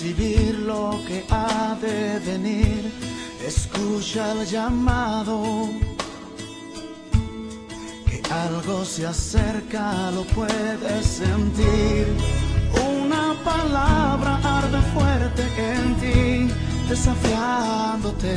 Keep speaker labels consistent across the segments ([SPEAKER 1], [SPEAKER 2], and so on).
[SPEAKER 1] recibir lo que ha de venir. Escucha el llamado, que algo se acerca, lo puedes sentir. Una palabra arde fuerte en ti, desafiándote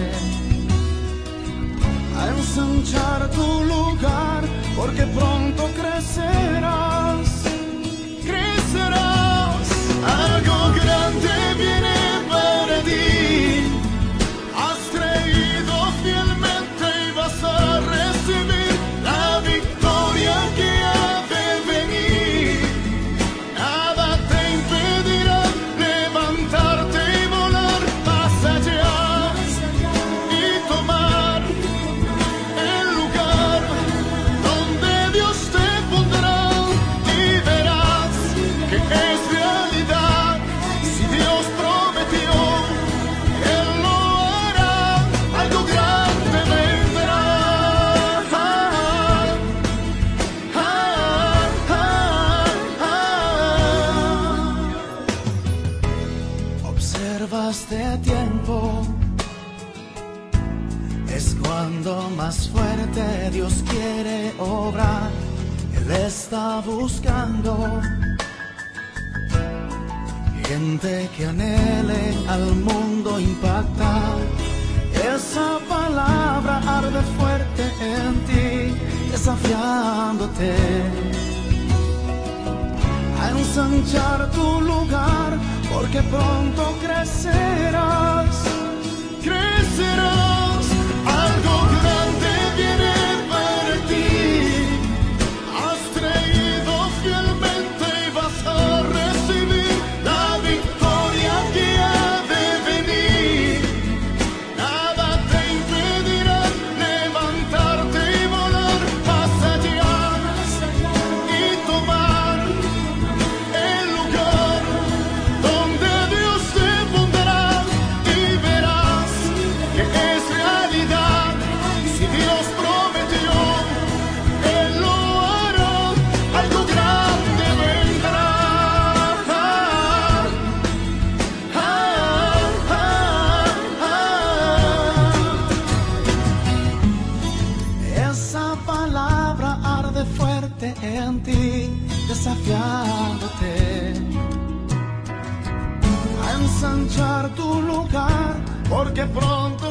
[SPEAKER 1] a ensanchar tu lugar, porque pronto crecerás, crecerás. Algo grande viene para ti. Has creído fielmente y vas a recibir la victoria que ha de venir. Nada te impedirá levantarte y volar más allá y tomar el lugar donde Dios te pondrá, y verás que es realidad. Si Dios prometió, Él lo hará. Algo grande vendrá. Observa este tiempo, es cuando más fuerte Dios quiere obrar. Él está buscando gente que anhele al mundo impactar. Esa palabra arde fuerte en ti, desafiándote a ensanchar tu lugar, porque pronto crecerás, crecerás. Algo grande viene para ti. Has creído fielmente y vas a recibir la victoria que ha de venir. Nada te impedirá levantarte y volar más allá y tomar el lugar donde Dios te pondrá, y verás que es realidad. Si Dios prometió, Él lo hará. Algo grande vendrá. Esa palabra arde fuerte en ti, desafiándote a ensanchar tu lugar, porque pronto